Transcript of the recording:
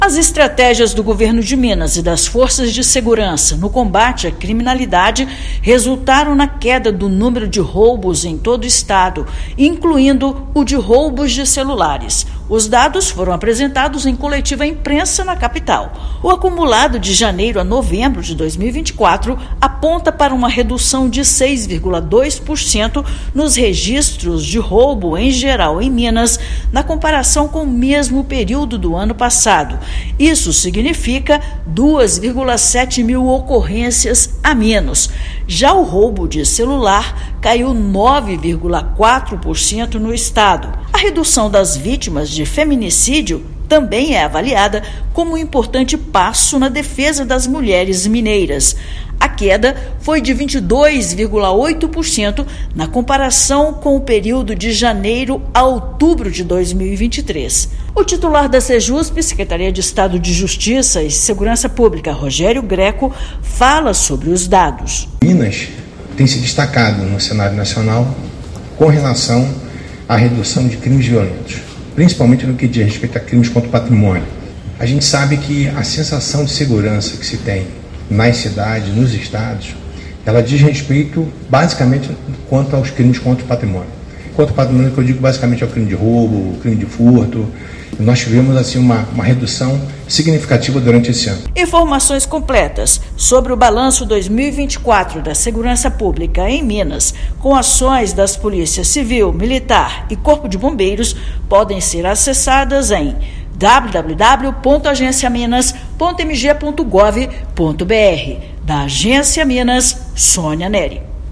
As estratégias do governo de Minas e das forças de segurança no combate à criminalidade resultaram na queda do número de roubos em todo o estado, incluindo o de roubos de celulares. Os dados foram apresentados em coletiva à imprensa na capital. O acumulado de janeiro a novembro de 2024 aponta para uma redução de 6,2% nos registros de roubo em geral em Minas, na comparação com o mesmo período do ano passado. Isso significa 2,7 mil ocorrências a menos. Já o roubo de celular caiu 9,4% no estado. A redução das vítimas de feminicídio também é avaliada como um importante passo na defesa das mulheres mineiras. A queda foi de 22,8% na comparação com o período de janeiro a outubro de 2023. O titular da Sejusp, Secretaria de Estado de Justiça e Segurança Pública, Rogério Greco, fala sobre os dados. Minas tem se destacado no cenário nacional com relação à redução de crimes violentos, principalmente no que diz respeito a crimes contra o patrimônio. A gente sabe que a sensação de segurança que se tem nas cidades, nos estados, ela diz respeito basicamente quanto aos crimes contra o patrimônio. Contra o patrimônio, que eu digo basicamente é o crime de roubo, o crime de furto. Nós tivemos assim uma redução significativa durante esse ano. Informações completas sobre o balanço 2024 da Segurança Pública em Minas, com ações das Polícias Civil, Militar e Corpo de Bombeiros, podem ser acessadas em www.agenciaminas.mg.gov.br. Da Agência Minas, Sônia Neri.